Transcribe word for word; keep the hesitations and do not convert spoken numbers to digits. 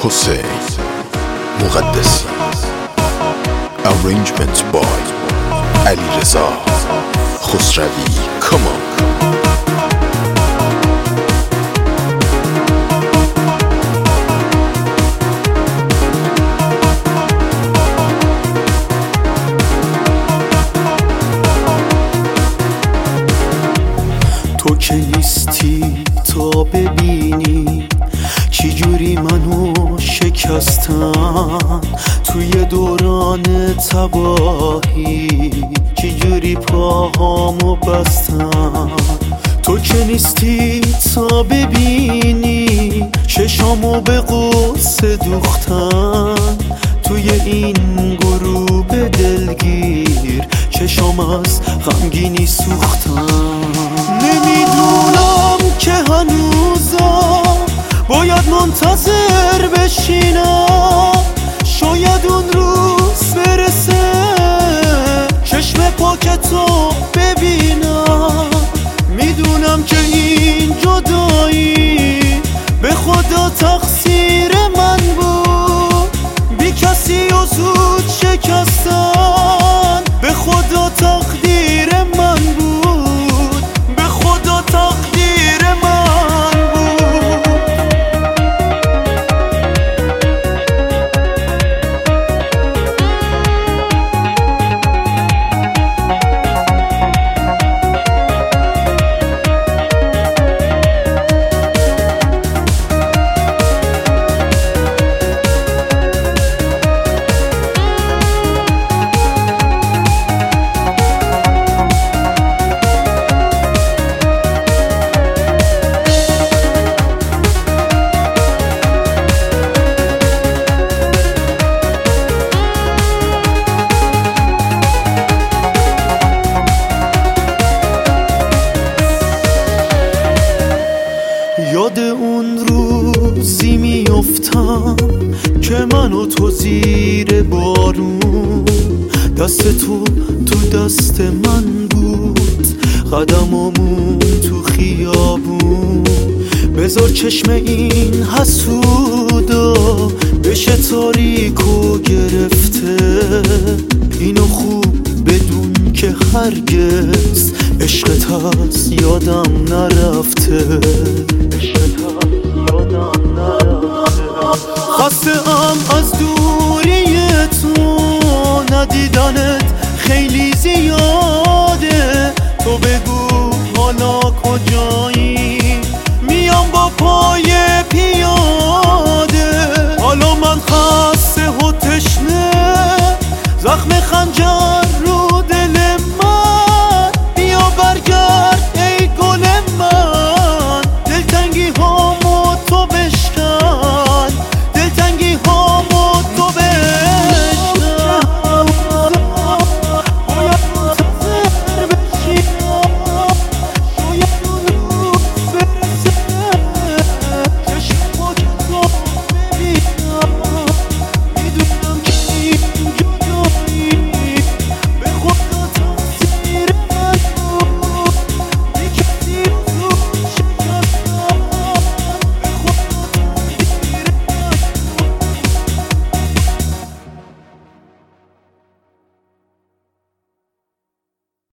حسین مقدسی. Arrangement by علیرضا خسروی. Come on. تو که نیستی تا ببینی چی جوری منو شکستن توی دوران تباهی، چی جوری پاهامو بستن. تو که نیستی تا ببینی چشامو به غصه دوختن توی این غروب دلگیر، چشام از غمگینی سوختن. نمیدونم که هنوزا باید منتظر بشینم، شاید اون روز برسه چشم پاکتو ببینم. میدونم که این جدایی به خدا تقصیر من بود، بی کسی و زود شکستن به خدا تقدیر من بود، به خدا تقدیر من بود. یاد اون روزی میافتم که من و تو زیر بارون، دست تو تو دست من بود، قدمامون تو خیابون. بذار چشم این حسودا بشه تاریک و گرفته، اینو خوب بدون که هرگز عشقت از یادم نرفته، عشقت از یادم نرفته. خسته ام از دوری تو، ندیدنت خیلی زیاد